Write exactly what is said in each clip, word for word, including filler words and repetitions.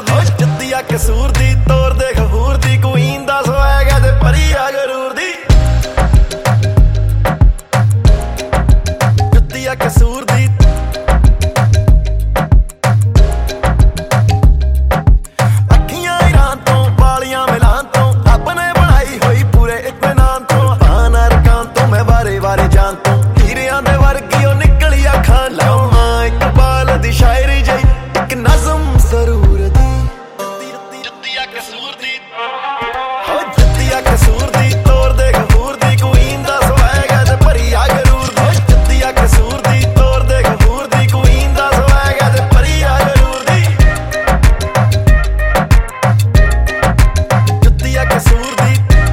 ਦੀ ਜੁੱਤੀਆ ਕਸੂਰ ਦੀ ਤੋਰ ਦੇ ਖਹੂਰ ਦੀ ਕੁਈਨ ਦਾ ਸਵੈਗ ਹੈ ਤੇ ਪਰੀ ਆ ਗਰੂਰ ਦੀ ਜੁੱਤੀਆ ਕਸੂਰ ਦੀ ਅੱਖੀਆਂ ਇਰਾਂ ਤੋਂ ਵਾਲੀਆਂ ਮਿਲਾਂ ਤੋਂ ਰੱਬ ਨੇ ਬਣਾਈ ਹੋਈ ਪੂਰੇ ਇਤਮਾਨ ਤੋਂ ਆਨਾ ਰਕਾਂ ਤੋਂ ਮੈਂ ਵਾਰੇ ਵਾਰੇ ਜਾਣ ਤੋਂ ਹੀਰਿਆਂ ਦੇ ਵਰਗੀ ਉਹ ਨਿਕਲੀ ਅੱਖਾਂ ਲਾਵਾਂ ਇਕਬਾਲ ਦੀ ਸ਼ਾਇਰੀ ਜਈ ਇੱਕ ਨਜ਼ਮ ਜ਼ਰੂਰ ਦੀ ਜੁੱਤੀਆ ਕਸੂਰ ਦੀ ਹੋ ਜੁੱਤੀਆ ਕਸੂਰ ਦੀ ਤੋਰ ਦੇ ਖਹੂਰ ਦੀ ਕੁਈਨ ਦਾ ਸਵੈਗ ਹੈ ਤੇ ਭਰੀ ਆ ਗਰੂਰ ਦੀ ਜੁੱਤੀਆ ਕਸੂਰ ਦੀ ਤੋਰ ਦੇ ਖਹੂਰ ਦੀ ਕੁਈਨ ਦਾ ਸਵੈਗ ਹੈ ਤੇ ਭਰੀ ਆ ਗਰੂਰ ਦੀ ਜੁੱਤੀਆ ਕਸੂਰ ਦੀ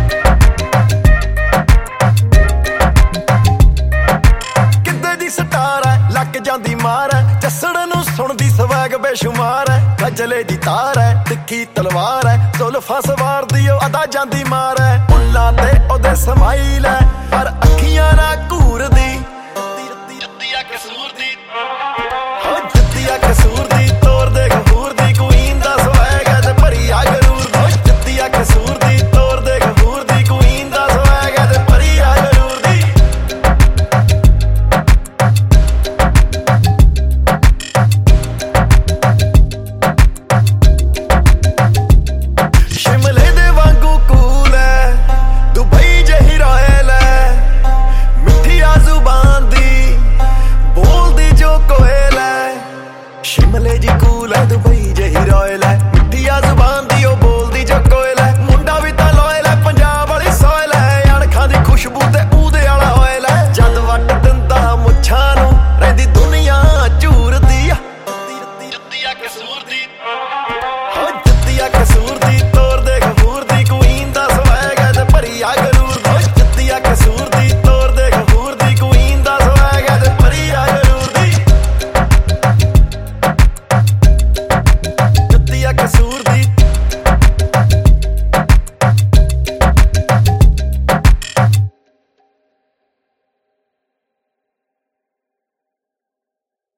ਕਿੱਦੇ ਦੀ ਸਟਾਰ ਹੈ ਲੱਗ ਜਾਂਦੀ ਮਾਰ ਹੈ ਜੱਸੜ ਨੂੰ ਸੁਣਦੀ ਸਵੈਗ ਬੇਸ਼ੁਮਾਰ ਹੈ ਗਜਲੇ ਦੀ ਤਾਰ ਹੈ ਤਿੱਖੀ ਤਲਵਾਰ ਹੈ ਜ਼ੁਲਫਾਂ ਸਵਾਰ ਦੀ ਉਹ ਅਦਾ ਜਾਂਦੀ ਮਾਰ ਹੈ ਫੁੱਲਾਂ ਤੇ ਉਹਦੇ ਸਮਾਈਲ ਹੈ ਪਰ ਅੱਖੀਆਂ ਨਾ ਘੂਰਦੀ